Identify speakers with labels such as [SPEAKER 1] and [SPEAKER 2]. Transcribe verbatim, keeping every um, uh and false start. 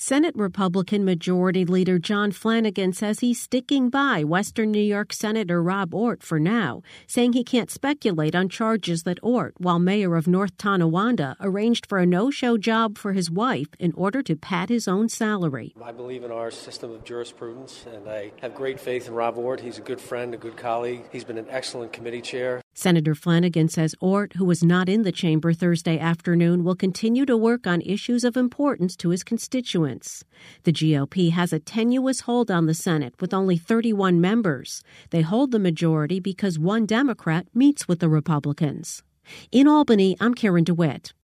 [SPEAKER 1] Senate Republican Majority Leader John Flanagan says he's sticking by Western New York Senator Rob Ortt for now, saying he can't speculate on charges that Ortt, while mayor of North Tonawanda, arranged for a no-show job for his wife in order to pad his own salary.
[SPEAKER 2] I believe in our system of jurisprudence, and I have great faith in Rob Ortt. He's a good friend, a good colleague. He's been an excellent committee chair.
[SPEAKER 1] Senator Flanagan says Ortt, who was not in the chamber Thursday afternoon, will continue to work on issues of importance to his constituents. The G O P has a tenuous hold on the Senate with only thirty-one members. They hold the majority because one Democrat meets with the Republicans. In Albany, I'm Karen DeWitt.